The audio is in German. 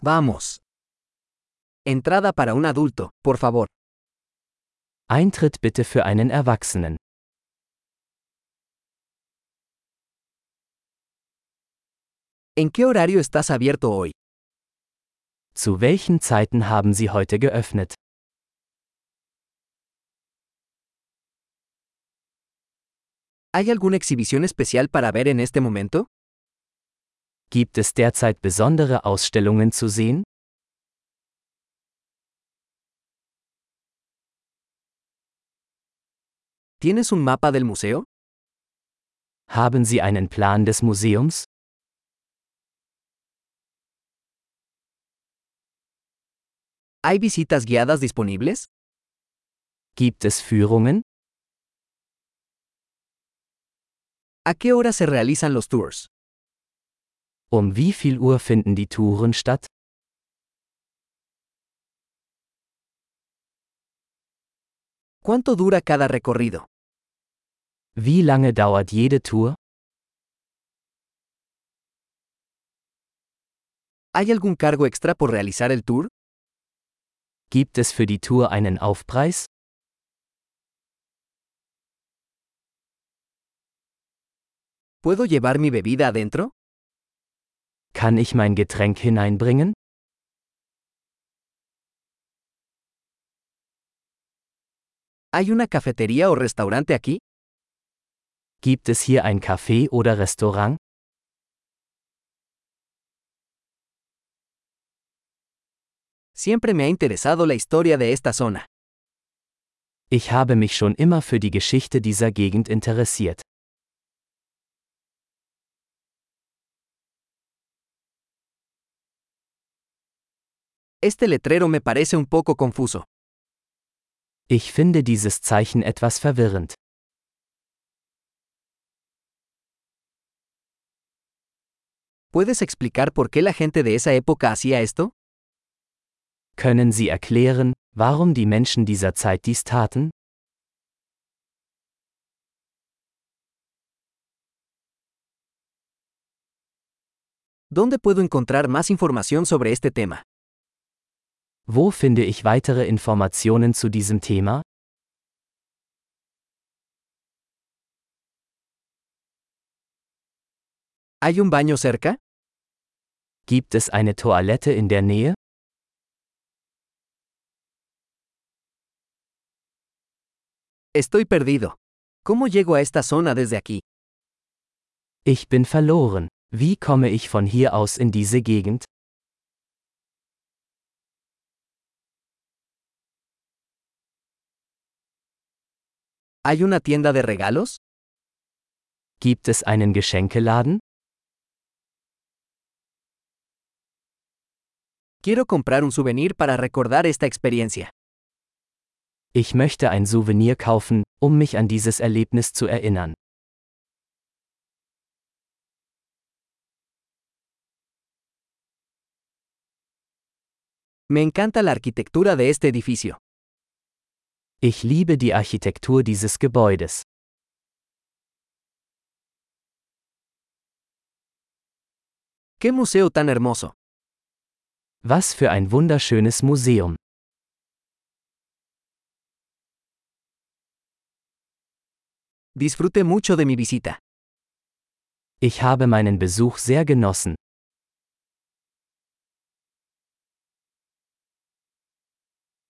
Vamos. Entrada para un adulto, por favor. Eintritt bitte für einen Erwachsenen. ¿En qué horario estás abierto hoy? Zu welchen Zeiten haben Sie heute geöffnet? ¿Hay alguna exhibición especial para ver en este momento? Gibt es derzeit besondere Ausstellungen zu sehen? ¿Tienes un mapa del museo? Haben Sie einen Plan des Museums? ¿Hay visitas guiadas disponibles? Gibt es Führungen? ¿A qué hora se realizan los tours? Um wie viel Uhr finden die Touren statt? ¿Cuánto dura cada recorrido? Wie lange dauert jede Tour? ¿Hay algún cargo extra por realizar el tour? Gibt es für die Tour einen Aufpreis? ¿Puedo llevar mi bebida adentro? Kann ich mein Getränk hineinbringen? ¿Hay una cafetería o restaurante aquí? Gibt es hier ein Café oder Restaurant? Siempre me ha interesado la historia de esta zona. Ich habe mich schon immer für die Geschichte dieser Gegend interessiert. Este letrero me parece un poco confuso. Ich finde dieses Zeichen etwas verwirrend. ¿Puedes explicar por qué la gente de esa época hacía esto? Können Sie erklären, warum die Menschen dieser Zeit dies taten? ¿Dónde puedo encontrar más información sobre este tema? Wo finde ich weitere Informationen zu diesem Thema? ¿Hay un baño cerca? Gibt es eine Toilette in der Nähe? Estoy perdido. ¿Cómo llego a esta zona desde aquí? Ich bin verloren. Wie komme ich von hier aus in diese Gegend? ¿Hay una tienda de regalos? Gibt es einen Geschenkeladen? Quiero comprar un souvenir para recordar esta experiencia. Ich möchte ein Souvenir kaufen, um mich an dieses Erlebnis zu erinnern. Me encanta la arquitectura de este edificio. Ich liebe die Architektur dieses Gebäudes. ¡Qué museo tan hermoso! Was für ein wunderschönes Museum. Disfruté mucho de mi visita. Ich habe meinen Besuch sehr genossen.